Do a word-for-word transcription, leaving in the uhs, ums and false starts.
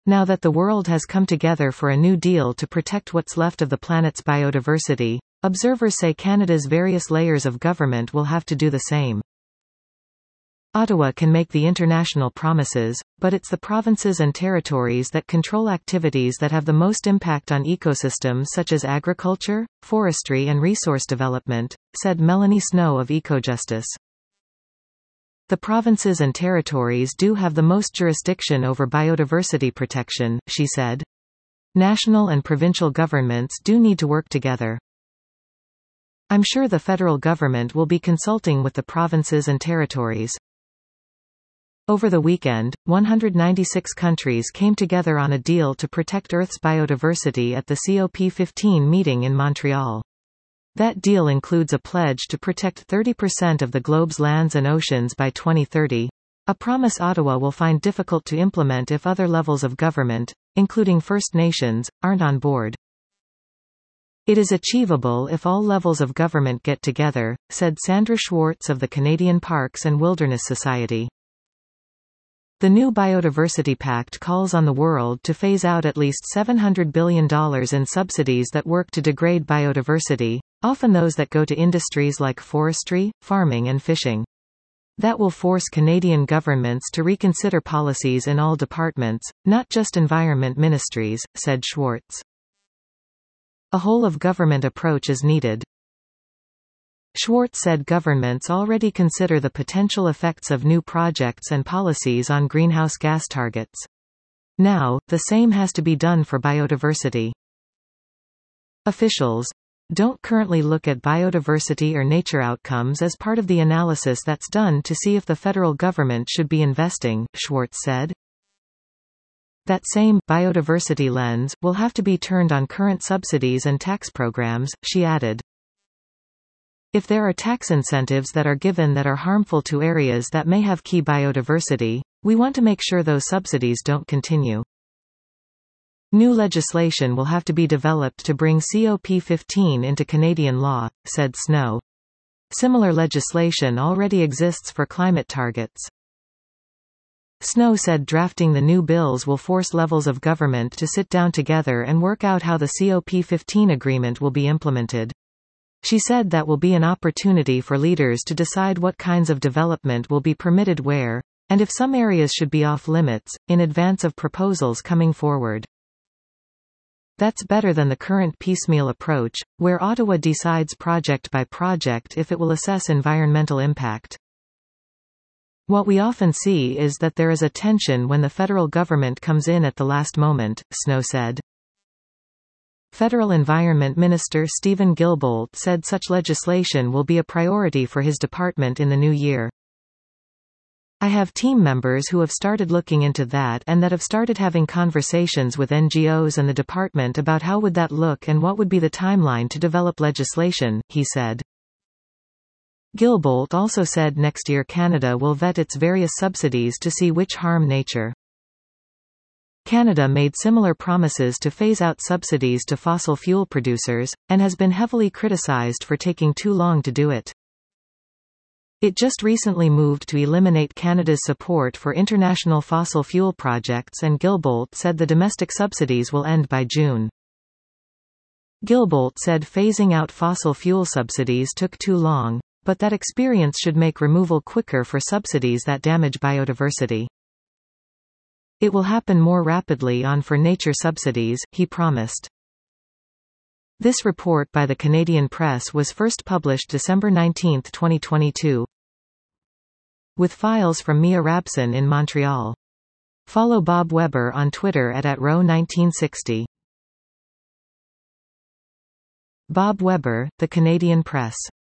Now that the world has come together for a new deal to protect what's left of the planet's biodiversity, observers say Canada's various layers of government will have to do the same. Ottawa can make the international promises, but it's the provinces and territories that control activities that have the most impact on ecosystems such as agriculture, forestry and resource development, said Melanie Snow of EcoJustice. The provinces and territories do have the most jurisdiction over biodiversity protection, she said. National and provincial governments do need to work together. I'm sure the federal government will be consulting with the provinces and territories. Over the weekend, one hundred ninety-six countries came together on a deal to protect Earth's biodiversity at the COP fifteen meeting in Montreal. That deal includes a pledge to protect thirty percent of the globe's lands and oceans by twenty thirty, a promise Ottawa will find difficult to implement if other levels of government, including First Nations, aren't on board. It is achievable if all levels of government get together, said Sandra Schwartz of the Canadian Parks and Wilderness Society. The new Biodiversity Pact calls on the world to phase out at least seven hundred billion dollars in subsidies that work to degrade biodiversity, often those that go to industries like forestry, farming and fishing. That will force Canadian governments to reconsider policies in all departments, not just environment ministries, said Schwartz. A whole-of-government approach is needed. Schwartz said governments already consider the potential effects of new projects and policies on greenhouse gas targets. Now, the same has to be done for biodiversity. Officials don't currently look at biodiversity or nature outcomes as part of the analysis that's done to see if the federal government should be investing, Schwartz said. That same biodiversity lens will have to be turned on current subsidies and tax programs, she added. If there are tax incentives that are given that are harmful to areas that may have key biodiversity, we want to make sure those subsidies don't continue. New legislation will have to be developed to bring COP fifteen into Canadian law, said Snow. Similar legislation already exists for climate targets. Snow said drafting the new bills will force levels of government to sit down together and work out how the COP fifteen agreement will be implemented. She said that will be an opportunity for leaders to decide what kinds of development will be permitted where, and if some areas should be off limits, in advance of proposals coming forward. That's better than the current piecemeal approach, where Ottawa decides project by project if it will assess environmental impact. What we often see is that there is a tension when the federal government comes in at the last moment, Snow said. Federal Environment Minister Stephen Guilbeault said such legislation will be a priority for his department in the new year. I have team members who have started looking into that and that have started having conversations with N G Os and the department about how would that look and what would be the timeline to develop legislation, he said. Guilbeault also said next year Canada will vet its various subsidies to see which harm nature. Canada made similar promises to phase out subsidies to fossil fuel producers, and has been heavily criticized for taking too long to do it. It just recently moved to eliminate Canada's support for international fossil fuel projects, and Guilbeault said the domestic subsidies will end by June. Guilbeault said phasing out fossil fuel subsidies took too long, but that experience should make removal quicker for subsidies that damage biodiversity. It will happen more rapidly on for nature subsidies, he promised. This report by the Canadian Press was first published December nineteenth twenty twenty-two. With files from Mia Rabson in Montreal. Follow Bob Weber on Twitter at at row nineteen sixty. Bob Weber, The Canadian Press.